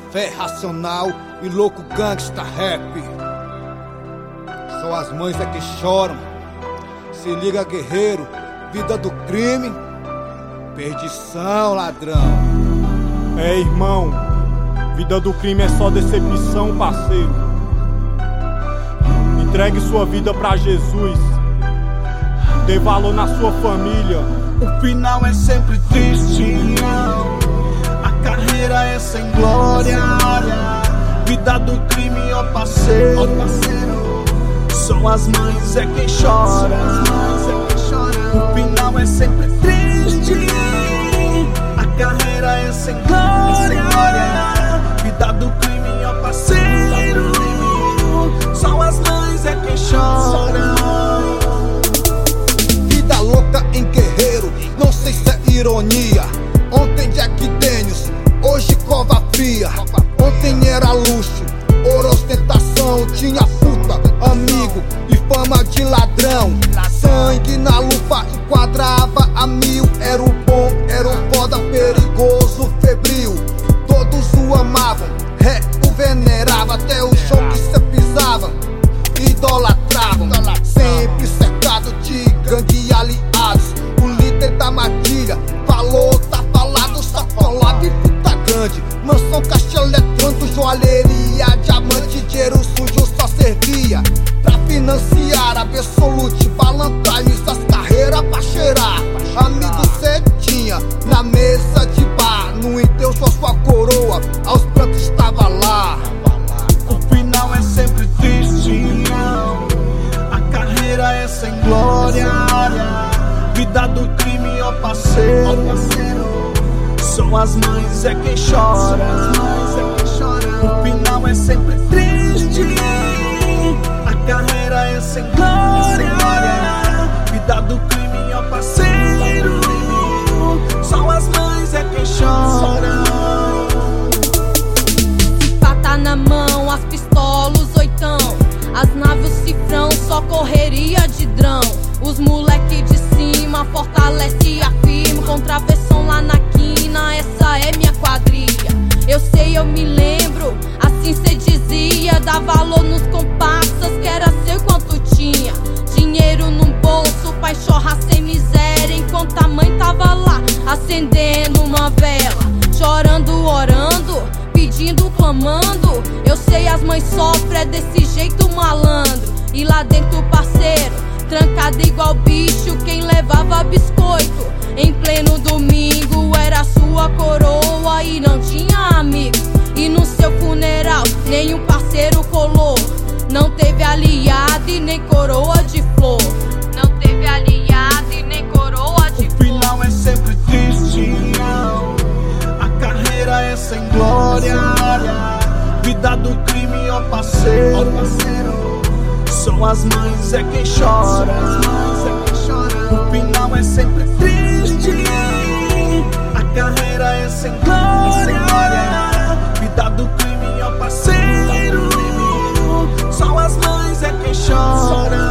fé racional e louco gangsta rap. Só as mães é que choram. Se liga, guerreiro, vida do crime, perdição, ladrão. É, irmão, vida do crime é só decepção, parceiro. Entregue sua vida pra Jesus, dê valor na sua família. O final é sempre triste, a carreira é sem glória. Vida do crime, ó parceiro, só as mães é quem chora. O final é sempre triste, a carreira é sem glória. Vida do crime, ó parceiro, só as mães é quem chora. Vida louca em guerreiro, não sei se é ironia. Ontem Jack Daniels, hoje cova fria. Ontem era luxo, ouro, ostentação. Tinha puta, amigo e fama de ladrão. Sangue na luva enquadrava a mil. Era o bom, era o foda, perigoso, febril. Todos o amavam, o venerava. Até o show que cê pisava idolatravam. Sempre cercado de gangue e aliados. O líder da matilha falou, tá falado. Só colava e puta grande. Mansão, caixa eletrônico, joalheria, diamante, dinheiro sujo só servia pra financiar Absolute, Valentine's, as carreiras pra cheirar. Amigo cê tinha na mesa de bar, no enterro só sua coroa aos prantos estava lá. O final é sempre triste, a carreira é sem glória. Vida do crime, ó parceiro, só as mães é quem chora. O final é sempre triste, a carreira é sem glória. Vida do crime, ó parceiro, só as mães é quem chora. Pata na mão, as pistolas, os oitão, as naves, o cifrão, só correria de drão. Os moleque de cima fortalece e afirma, com travessão lá na quina, essa é minha quadrilha. Eu sei, eu me lembro, assim cê dizia, dá valor nos comparsas, que era seu quanto tinha. Dinheiro no bolso, pai chorra sem miséria, enquanto a mãe tava lá, acendendo uma vela, chorando, orando, pedindo, clamando. Eu sei, as mães sofrem, é desse jeito malandro. E lá dentro, parceiro, trancado igual bicho, quem levava biscoito em pleno domingo era sua coroa e não tinha amigo. E no seu funeral nenhum parceiro colou, não teve aliado e nem coroa de flor. Não teve aliado e nem coroa de flor. O final é sempre triste, a carreira é sem glória. Vida do crime, ó parceiro, só as mães é quem chora. O final é sempre triste, a carreira é sem glória. Vida do crime, ó parceiro, só as mães é quem chora.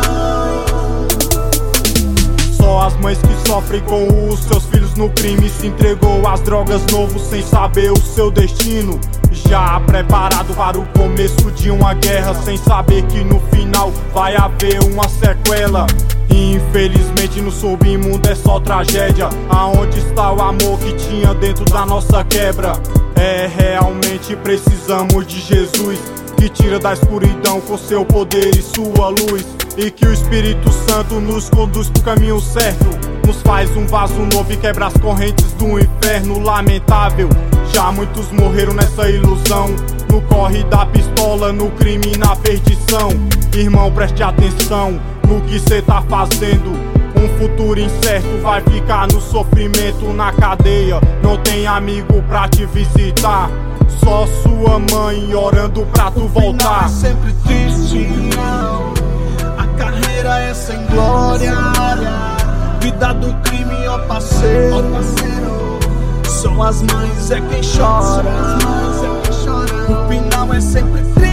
Só as mães que sofrem com os seus filhos no crime. Se entregou às drogas novo sem saber o seu destino, já preparado para o começo de uma guerra, sem saber que no final vai haver uma sequela. E infelizmente no submundo é só tragédia. Aonde está o amor que tinha dentro da nossa quebra? Realmente precisamos de Jesus, que tira da escuridão com seu poder e sua luz, e que o Espírito Santo nos conduz pro caminho certo, nos faz um vaso novo e quebra as correntes do inferno. Lamentável, já muitos morreram nessa ilusão, no corre da pistola, no crime e na perdição. Irmão, preste atenção no que cê tá fazendo. Um futuro incerto vai ficar no sofrimento, na cadeia, não tem amigo pra te visitar, só sua mãe orando pra tu voltar. O final é sempre triste, a carreira é sem glória. Vida do crime, ó parceiro, só as mães é quem chora. O final é sempre triste,